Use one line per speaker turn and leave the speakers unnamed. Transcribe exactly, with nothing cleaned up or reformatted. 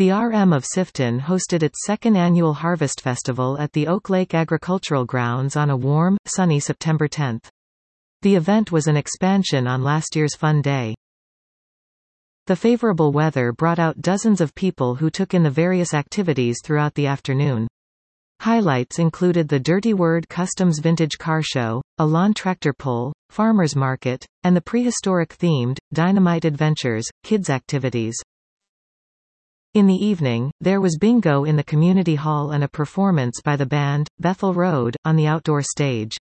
The R M of Sifton hosted its second annual Harvest Festival at the Oak Lake Agricultural Grounds on a warm, sunny September tenth. The event was an expansion on last year's Fun Day. The favorable weather brought out dozens of people who took in the various activities throughout the afternoon. Highlights included the Dirty Word Customs Vintage Car Show, a lawn tractor pull, farmers market, and the prehistoric-themed, Dynamite Adventures, kids' activities. In the evening, there was bingo in the community hall and a performance by the band, Bethel Road, on the outdoor stage.